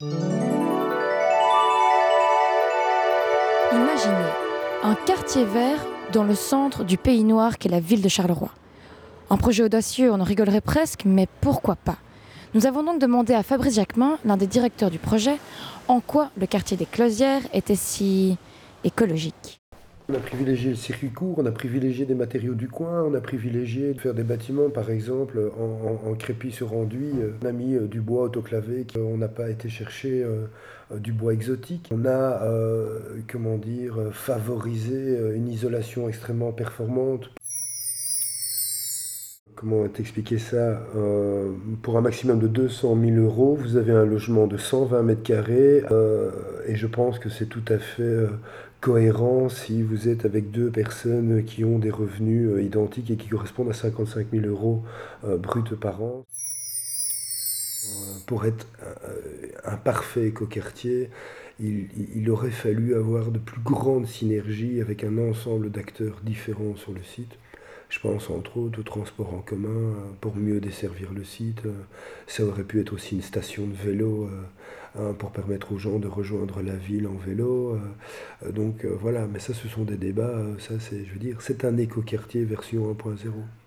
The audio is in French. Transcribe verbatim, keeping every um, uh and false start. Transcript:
Imaginez un quartier vert dans le centre du pays noir qu'est la ville de Charleroi. Un projet audacieux, on en rigolerait presque, mais pourquoi pas? Nous avons donc demandé à Fabrice Jacquemin, l'un des directeurs du projet, en quoi le quartier des Closières était si écologique. On a privilégié le circuit court, on a privilégié des matériaux du coin, on a privilégié de faire des bâtiments, par exemple, en, en, en crépi sur enduit. On a mis euh, du bois autoclavé, on n'a pas été chercher euh, euh, du bois exotique. On a, euh, comment dire, favorisé euh, une isolation extrêmement performante. Comment t'expliquer ça? Euh, Pour un maximum de deux cent mille euros, vous avez un logement de cent vingt mètres carrés euh, et je pense que c'est tout à fait euh, cohérent si vous êtes avec deux personnes qui ont des revenus euh, identiques et qui correspondent à cinquante-cinq mille euros euh, bruts par an. Euh, Pour être un, un parfait écoquartier, il, il aurait fallu avoir de plus grandes synergies avec un ensemble d'acteurs différents sur le site. Je pense entre autres au transport en commun euh, pour mieux desservir le site. Euh, Ça aurait pu être aussi une station de vélo euh, hein, pour permettre aux gens de rejoindre la ville en vélo. Euh, Donc euh, voilà, mais ça ce sont des débats, euh, ça c'est, je veux dire, c'est un écoquartier version un point zéro.